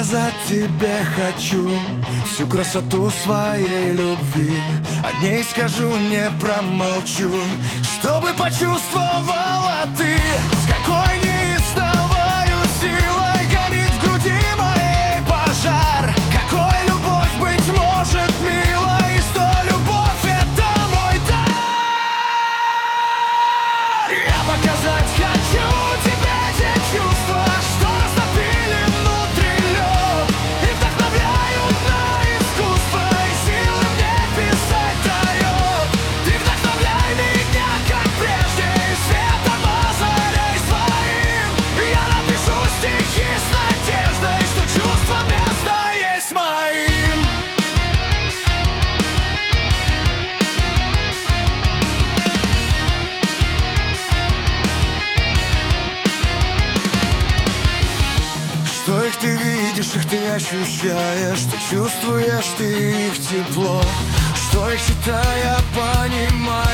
показать тебе хочу всю красоту своей любви. О ней скажу, не промолчу, чтобы почувствовала ты, с какой неистовою силой горит в груди моей пожар. Какой любовь, быть может, милой, и что любовь — это мой дар. Я показать хочу тебе те чувства, что растопили внутри лед и вдохновляют на искусство, и силы мне писать дает. Ты вдохновляй меня, как прежде, и светом озаряй своим. Я напишу стихи с надеждой, что чувство место есть моим. Что их ты видишь, их ты ощущаешь, ты чувствуешь ты их тепло. Что их читая, понимаешь.